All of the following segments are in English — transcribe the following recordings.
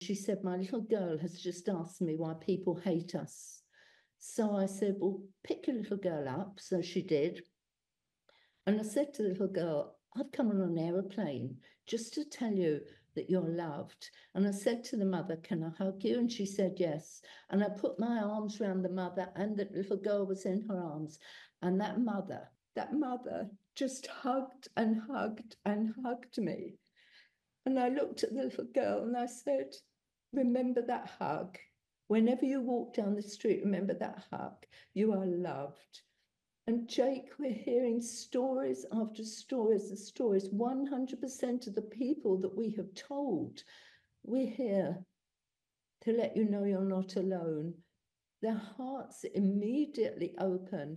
she said, my little girl has just asked me why people hate us. So I said, well, pick your little girl up. So she did. And I said to the little girl, I've come on an aeroplane just to tell you that you're loved. And I said to the mother, can I hug you? And she said, yes. And I put my arms around the mother, and the little girl was in her arms. And that mother just hugged and hugged and hugged me. And I looked at the little girl and I said, remember that hug. Whenever you walk down the street, remember that hug. You are loved. And Jake, we're hearing stories after stories of stories. 100% of the people that we have told, we're here to let you know you're not alone. Their hearts immediately open.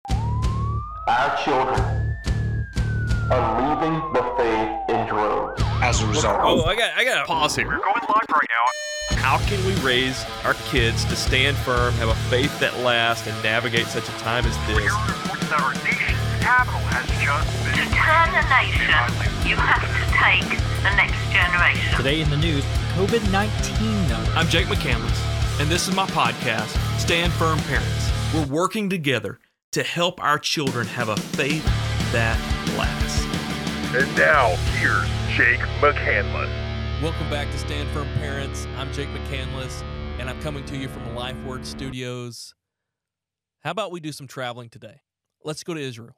Our children are leaving the faith in droves. As a result. Oh, I got to pause here. We're going live right now. How can we raise our kids to stand firm, have a faith that lasts, and navigate such a time as We're this? here to report that our nation's capital has just been... To turn a nation, you have to take the next generation. Today in the news, COVID-19 note. I'm Jake McCandless, and this is my podcast, Stand Firm Parents. We're working together to help our children have a faith that lasts. And now, here's Jake McCandless. Welcome back to Stand Firm Parents. I'm Jake McCandless, and I'm coming to you from LifeWord Studios. How about we do some traveling today? Let's go to Israel.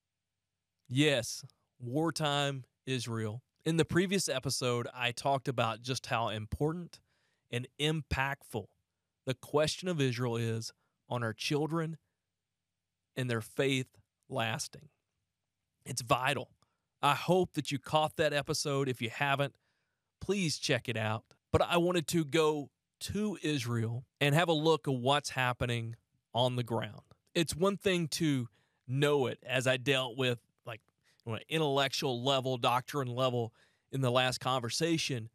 Yes, wartime Israel. In the previous episode, I talked about just how important and impactful the question of Israel is on our children and their faith lasting. It's vital. I hope that you caught that episode. If you haven't, please check it out. But I wanted to go to Israel and have a look at what's happening on the ground. It's one thing to know it, as I dealt with like on an intellectual level, doctrine level in the last conversation,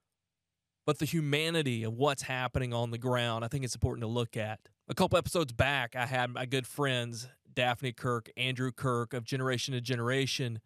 but the humanity of what's happening on the ground, I think it's important to look at. A couple episodes back, I had my good friends, Daphne Kirk, Andrew Kirk of Generation to Generation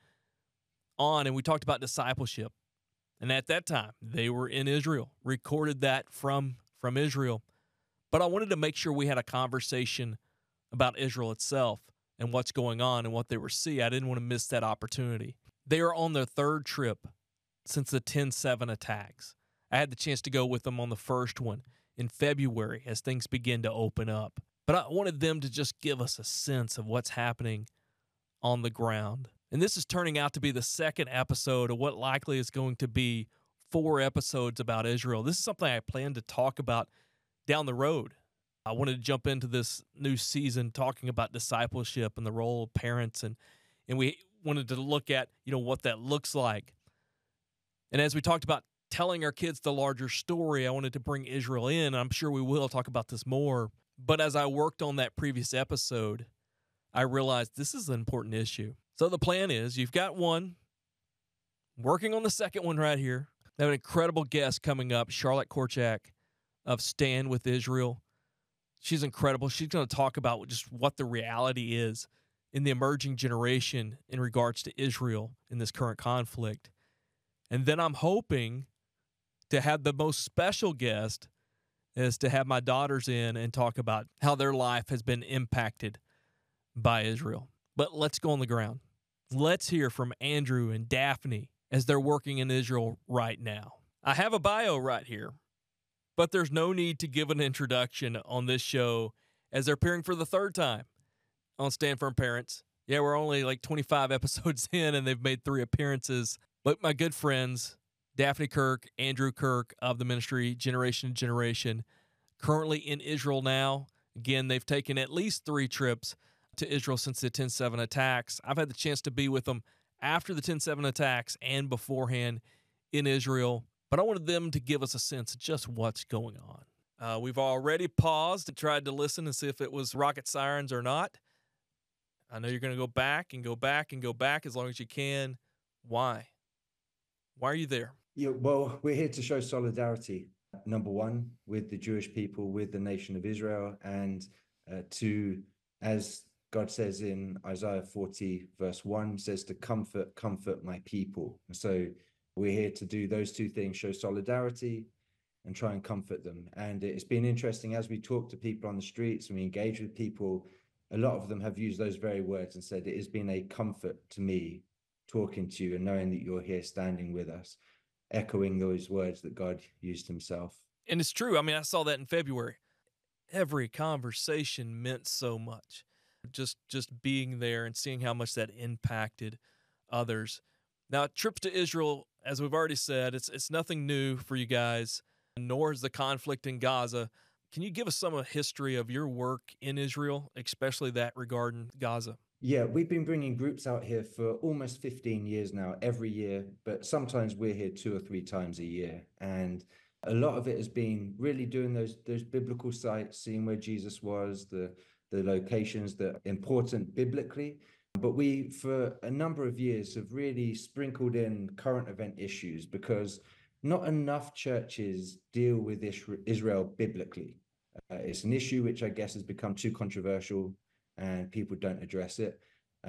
on, and we talked about discipleship. And at that time, they were in Israel, recorded that from Israel. But I wanted to make sure we had a conversation about Israel itself and what's going on and what they were seeing. I didn't want to miss that opportunity. They are on their third trip since the 10/7 attacks. I had the chance to go with them on the first one in February as things begin to open up. But I wanted them to just give us a sense of what's happening on the ground. And this is turning out to be the second episode of what likely is going to be 4 episodes about Israel. This is something I plan to talk about down the road. I wanted to jump into this new season talking about discipleship and the role of parents, and we wanted to look at, what that looks like. And as we talked about telling our kids the larger story, I wanted to bring Israel in. I'm sure we will talk about this more. But as I worked on that previous episode, I realized this is an important issue. So the plan is you've got one, working on the second one right here. I have an incredible guest coming up, Charlotte Korchak of Stand with Israel. She's incredible. She's going to talk about just what the reality is in the emerging generation in regards to Israel in this current conflict. And then I'm hoping to have the most special guest is to have my daughters in and talk about how their life has been impacted by Israel. But let's go on the ground. Let's hear from Andrew and Daphne as they're working in Israel right now. I have a bio right here, but there's no need to give an introduction on this show as they're appearing for the third time on Stand Firm Parents. Yeah, we're only like 25 episodes in and they've made 3 appearances. But my good friends, Daphne Kirk, Andrew Kirk of the ministry Generation to Generation, currently in Israel now. Again, they've taken at least 3 trips to Israel since the 10/7 attacks. I've had the chance to be with them after the 10/7 attacks and beforehand in Israel, but I wanted them to give us a sense of just what's going on. We've already paused and tried to listen and see if it was rocket sirens or not. I know you're going to go back and go back and go back as long as you can. Why? Why are you there? Yeah, well, we're here to show solidarity, number one, with the Jewish people, with the nation of Israel, and to, as God says in Isaiah 40, verse 1, says to comfort my people. And so we're here to do those 2 things, show solidarity and try and comfort them. And it's been interesting as we talk to people on the streets and we engage with people, a lot of them have used those very words and said, it has been a comfort to me talking to you and knowing that you're here standing with us, echoing those words that God used himself. And it's true. I mean, I saw that in February. Every conversation meant so much. Just being there and seeing how much that impacted others. Now, trips to Israel, as we've already said, it's nothing new for you guys, nor is the conflict in Gaza. Can you give us some of the history of your work in Israel, especially that regarding Gaza? Yeah, we've been bringing groups out here for almost 15 years now, every year, but sometimes we're here 2 or 3 times a year. And a lot of it has been really doing those biblical sites, seeing where Jesus was, the locations that are important biblically. But we, for a number of years, have really sprinkled in current event issues because not enough churches deal with Israel biblically. It's an issue which I guess has become too controversial and people don't address it.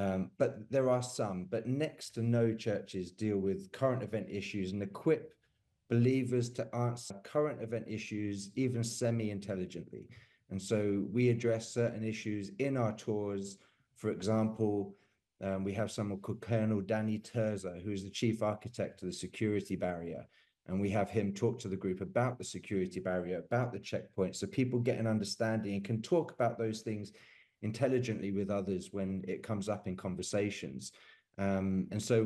But there are some, but next to no churches deal with current event issues and equip believers to answer current event issues, even semi-intelligently. And so we address certain issues in our tours. For example, we have someone called Colonel Danny Terza, who is the chief architect of the security barrier. And we have him talk to the group about the security barrier, about the checkpoints, so people get an understanding and can talk about those things intelligently with others when it comes up in conversations. And so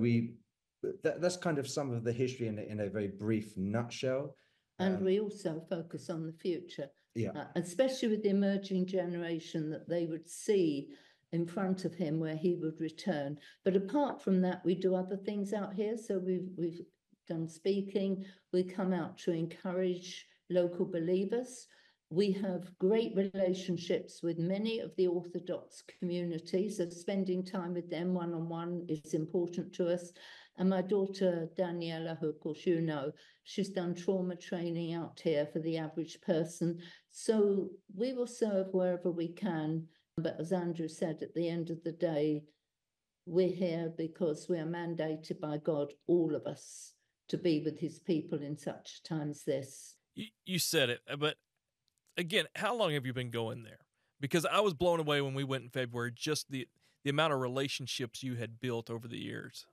that's kind of some of the history in a very brief nutshell. And we also focus on the future, Yeah. Especially with the emerging generation, that they would see in front of him where he would return. But apart from that, we do other things out here. So we've done speaking. We come out to encourage local believers. We have great relationships with many of the Orthodox communities, so spending time with them one-on-one is important to us. And my daughter, Daniela, who of course you know, she's done trauma training out here for the average person. So we will serve wherever we can. But as Andrew said, at the end of the day, we're here because we are mandated by God, all of us, to be with his people in such a time as this. You said it, but again, how long have you been going there? Because I was blown away when we went in February, just the amount of relationships you had built over the years.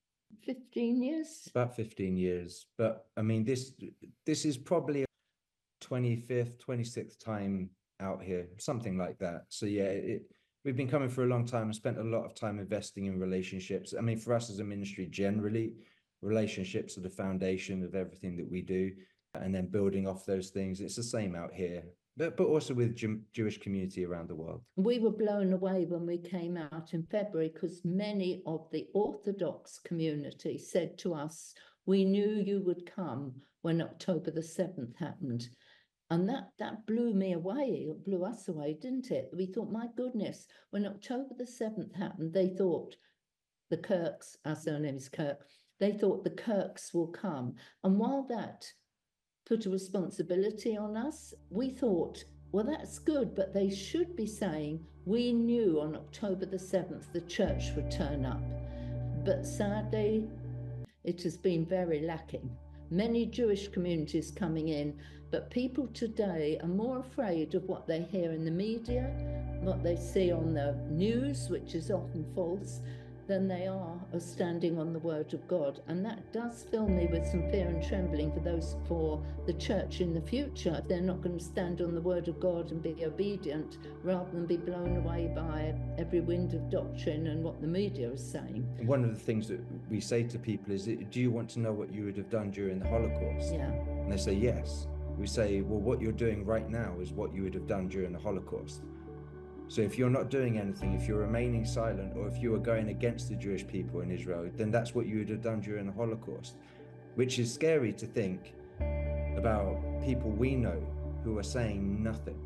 15 years? About 15 years. But I mean, this is probably 25th, 26th time out here, something like that. So yeah, we've been coming for a long time and spent a lot of time investing in relationships. I mean, for us as a ministry, generally, relationships are the foundation of everything that we do. And then building off those things. It's the same out here, but also with Jewish community around the world. We were blown away when we came out in February because many of the Orthodox community said to us, we knew you would come when October the 7th happened. And that blew me away. It blew us away, didn't it? We thought, my goodness, when October the 7th happened, they thought the Kirks, our surname is Kirk, they thought the Kirks will come. And while that put a responsibility on us, we thought, well, that's good, but they should be saying, we knew on October the 7th the church would turn up. But sadly, it has been very lacking. Many Jewish communities coming in, but people today are more afraid of what they hear in the media, what they see on the news, which is often false, than they are of standing on the word of God. And that does fill me with some fear and trembling for the church in the future. They're not going to stand on the word of God and be obedient rather than be blown away by every wind of doctrine and what the media is saying. One of the things that we say to people is, do you want to know what you would have done during the Holocaust? Yeah. And they say, yes. We say, well, what you're doing right now is what you would have done during the Holocaust. So if you're not doing anything, if you're remaining silent, or if you are going against the Jewish people in Israel, then that's what you would have done during the Holocaust, which is scary to think about people we know who are saying nothing.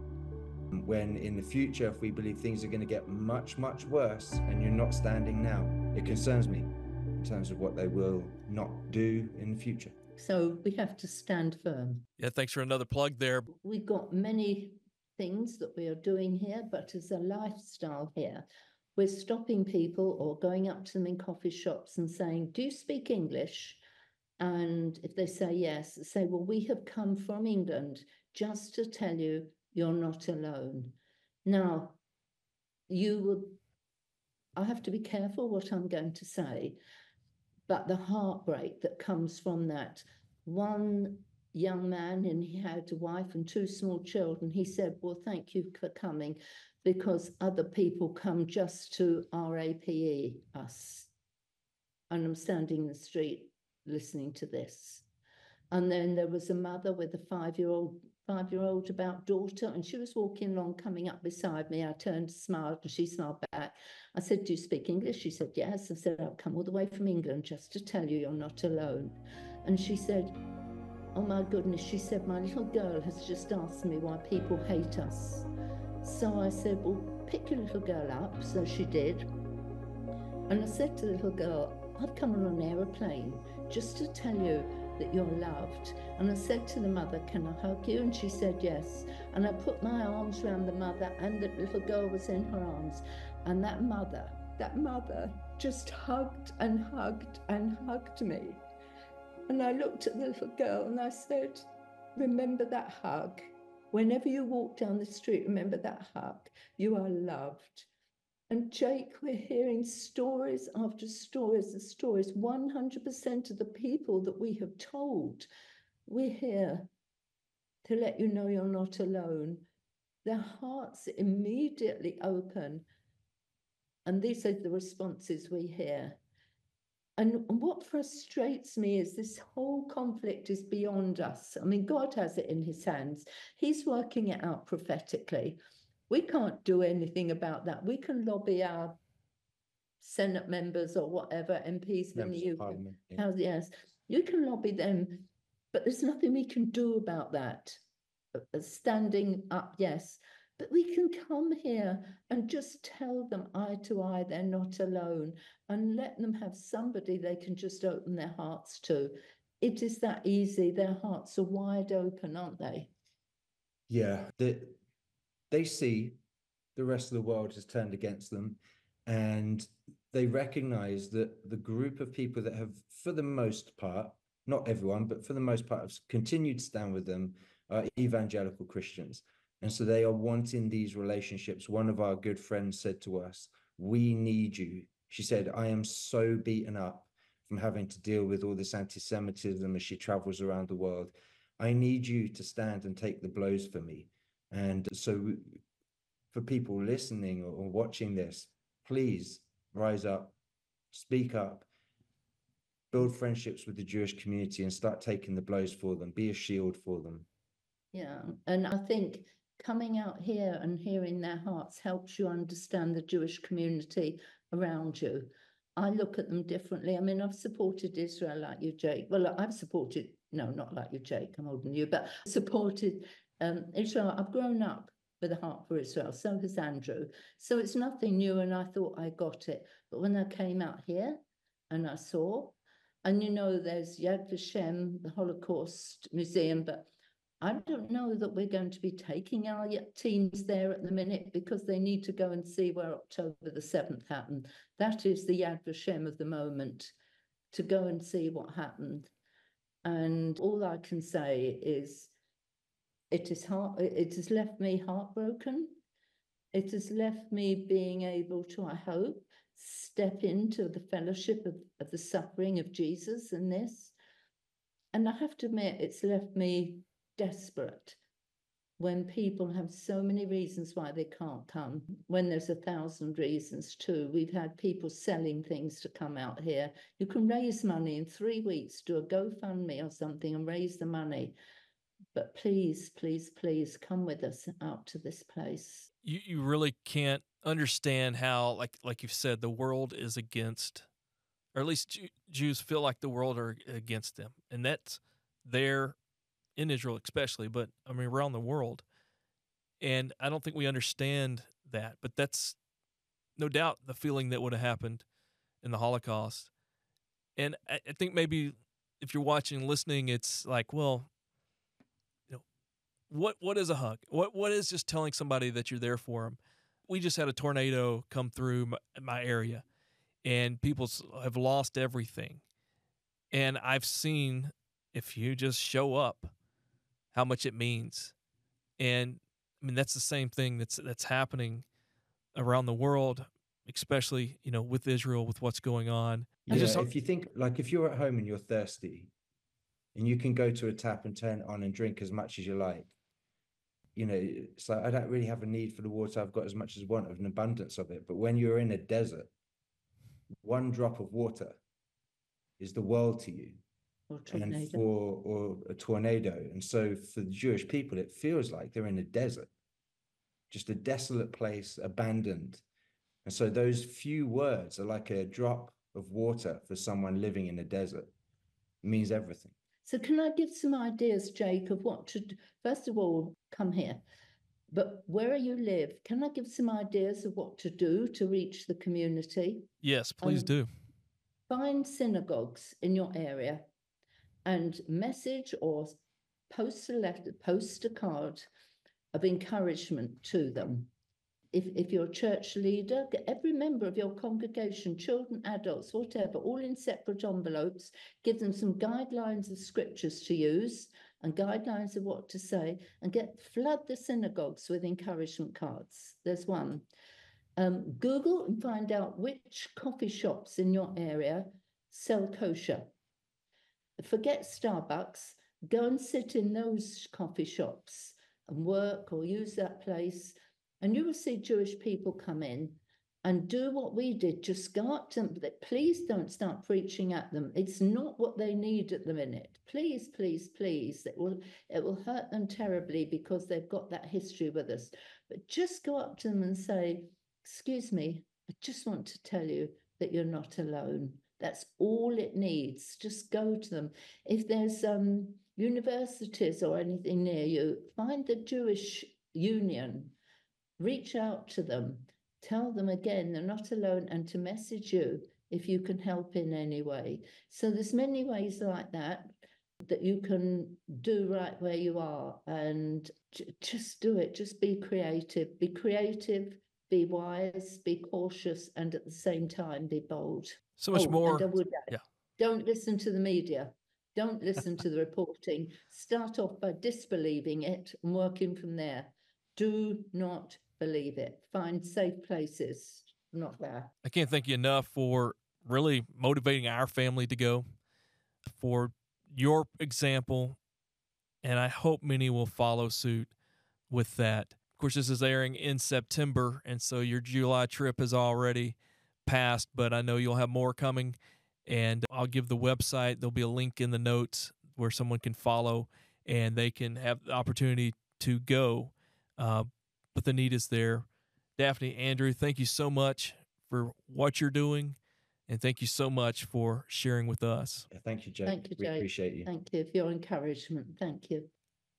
When in the future, if we believe things are going to get much, much worse and you're not standing now, it concerns me in terms of what they will not do in the future. So we have to stand firm. Yeah, thanks for another plug there. We've got many things that we are doing here, but as a lifestyle here, we're stopping people or going up to them in coffee shops and saying, do you speak English? And if they say yes, say, well, we have come from England just to tell you you're not alone. Now, I have to be careful what I'm going to say, but the heartbreak that comes from that. One young man, and he had a wife and 2 small children, he said, well, thank you for coming, because other people come just to RAPE us. And I'm standing in the street listening to this. And then there was a mother with a 5-year-old about daughter, and she was walking along, coming up beside me. I turned, smiled, and she smiled back. I said, do you speak English? She said, yes. I said, I've come all the way from England just to tell you you're not alone. And she said, oh my goodness, she said, my little girl has just asked me why people hate us. So I said, well, pick your little girl up. So she did. And I said to the little girl, I've come on an aeroplane just to tell you that you're loved. And I said to the mother, can I hug you? And she said yes. And I put my arms around the mother, and the little girl was in her arms. And that mother just hugged and hugged and hugged me. And I looked at the little girl and I said, remember that hug. Whenever you walk down the street, remember that hug. You are loved. And Jake, we're hearing stories after stories of stories. 100% of the people that we have told, we're here to let you know you're not alone. Their hearts immediately open. And these are the responses we hear. And what frustrates me is this whole conflict is beyond us. I mean, God has it in his hands. He's working it out prophetically. We can't do anything about that. We can lobby our Senate members or whatever, MPs in the UK. Yeah. Yes, you can lobby them, but there's nothing we can do about that. Standing up, yes, but we can come here and just tell them eye to eye they're not alone, and let them have somebody they can just open their hearts to. It is that easy. Their hearts are wide open, aren't they? Yeah, they see the rest of the world has turned against them, and they recognize that the group of people that have, for the most part, not everyone, but for the most part, have continued to stand with them are evangelical Christians. And so they are wanting these relationships. One of our good friends said to us, we need you. She said, I am so beaten up from having to deal with all this anti-Semitism as she travels around the world. I need you to stand and take the blows for me. And so for people listening or watching this, please rise up, speak up, build friendships with the Jewish community and start taking the blows for them. Be a shield for them. Yeah, and I think coming out here and hearing their hearts helps you understand the Jewish community around you. I look at them differently. I mean, I've supported Israel like you, Jake. Well, I've supported, no, not like you, Jake, I'm older than you, but supported Israel. I've grown up with a heart for Israel, so has Andrew. So it's nothing new, and I thought I got it. But when I came out here and I saw, and you know, there's Yad Vashem, the Holocaust Museum, but I don't know that we're going to be taking our teams there at the minute, because they need to go and see where October the 7th happened. That is the Yad Vashem of the moment, to go and see what happened. And all I can say is it has left me heartbroken. It has left me being able to, I hope, step into the fellowship of the suffering of Jesus in this. And I have to admit, it's left me desperate when people have so many reasons why they can't come, when there's 1,000 reasons too. We've had people selling things to come out here. You can raise money in 3 weeks, do a GoFundMe or something and raise the money. But please, please, please come with us out to this place. You really can't understand how, like you've said, the world is against, or at least Jews feel like the world are against them. And that's there in Israel especially, but I mean around the world. And I don't think we understand that, but that's no doubt the feeling that would have happened in the Holocaust. And I think maybe if you're watching and listening, it's like, well, you know, what is a hug? What is just telling somebody that you're there for them? We just had a tornado come through my area, and people have lost everything. And I've seen, if you just show up, how much it means. And I mean, that's the same thing that's happening around the world, especially, with Israel, with what's going on. Yeah, Just if you think, like, if you're at home and you're thirsty and you can go to a tap and turn it on and drink as much as you like, it's like, I don't really have a need for the water. I've got as much as I want, of an abundance of it. But when you're in a desert, one drop of water is the world to you. Or a tornado. And so for the Jewish people, it feels like they're in a desert, just a desolate place, abandoned. And so those few words are like a drop of water for someone living in a desert. It means everything. So can I give some ideas, Jake, of what to do? First of all, come here. But where you live, can I give some ideas of what to do to reach the community? Yes, please do. Find synagogues in your area and message or post a letter, post a card of encouragement to them. If you're a church leader, get every member of your congregation, children, adults, whatever, all in separate envelopes, give them some guidelines of scriptures to use and guidelines of what to say, and flood the synagogues with encouragement cards. There's one. Google and find out which coffee shops in your area sell kosher. Forget Starbucks, go and sit in those coffee shops and work or use that place, and you will see Jewish people come in and do what we did. Just go up to them. Please don't start preaching at them. It's not what they need at the minute. Please, please, please. It will hurt them terribly because they've got that history with us. But just go up to them and say, excuse me, I just want to tell you that you're not alone. That's all it needs. Just go to them. If there's universities or anything near you, find the Jewish Union, reach out to them, tell them again they're not alone, and to message you if you can help in any way. So there's many ways like that you can do right where you are, and just do it. Just be creative. Be creative, be wise, be cautious, and at the same time, be bold. So much more. And I would add, don't listen to the media. Don't listen to the reporting. Start off by disbelieving it and working from there. Do not believe it. Find safe places. Not there. I can't thank you enough for really motivating our family to go, for your example, and I hope many will follow suit with that. Of course, this is airing in September, and so your July trip is already passed, but I know you'll have more coming, and I'll give the website. There'll be a link in the notes where someone can follow, and they can have the opportunity to go. But the need is there. Daphne, Andrew, thank you so much for what you're doing, and thank you so much for sharing with us. Thank you, Jake. Thank you, We Jake. appreciate you. Thank you for your encouragement. Thank you.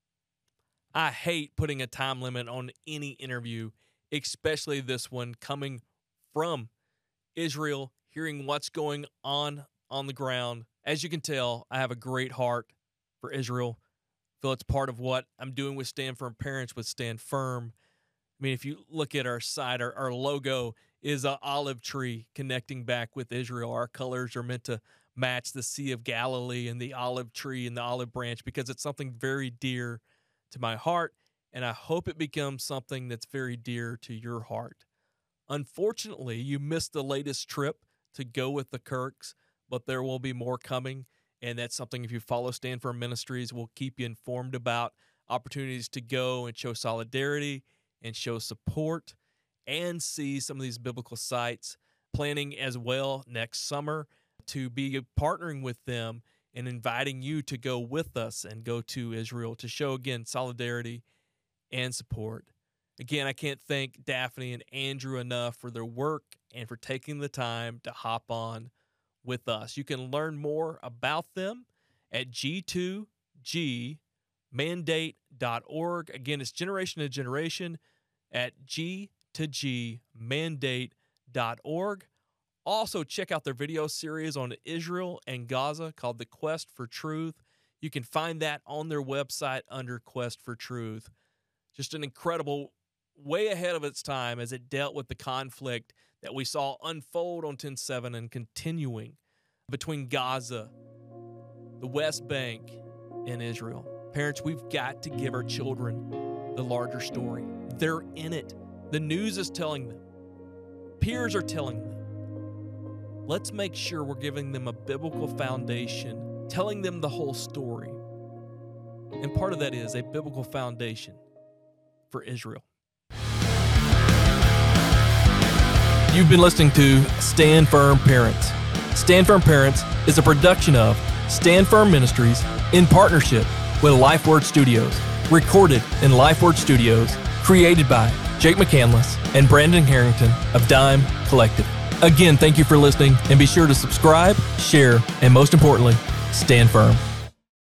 I hate putting a time limit on any interview, especially this one coming from Israel, hearing what's going on the ground. As you can tell, I have a great heart for Israel. I feel it's part of what I'm doing with Stand Firm Parents, with Stand Firm. I mean, if you look at our site, our logo is an olive tree connecting back with Israel. Our colors are meant to match the Sea of Galilee and the olive tree and the olive branch, because it's something very dear to my heart, and I hope it becomes something that's very dear to your heart. Unfortunately, you missed the latest trip to go with the Kirks, but there will be more coming, and that's something, if you follow Stand Firm Ministries, we'll keep you informed about opportunities to go and show solidarity and show support and see some of these biblical sites. Planning as well next summer to be partnering with them and inviting you to go with us and go to Israel to show, again, solidarity and support. Again, I can't thank Daphne and Andrew enough for their work and for taking the time to hop on with us. You can learn more about them at g2gmandate.org. Again, it's generation to generation at g2gmandate.org. Also, check out their video series on Israel and Gaza called The Quest for Truth. You can find that on their website under Quest for Truth. Just an incredible, way ahead of its time as it dealt with the conflict that we saw unfold on 10/7 and continuing between Gaza the West Bank in Israel. Parents, we've got to give our children the larger story. They're in it. The news is telling them. Peers are telling them. Let's make sure we're giving them a biblical foundation, telling them the whole story. And part of that is a biblical foundation for Israel. You've been listening to Stand Firm Parents. Stand Firm Parents is a production of Stand Firm Ministries in partnership with LifeWord Studios, recorded in LifeWord Studios, created by Jake McCandless and Brandon Harrington of Dime Collective. Again, thank you for listening, and be sure to subscribe, share, and most importantly, stand firm.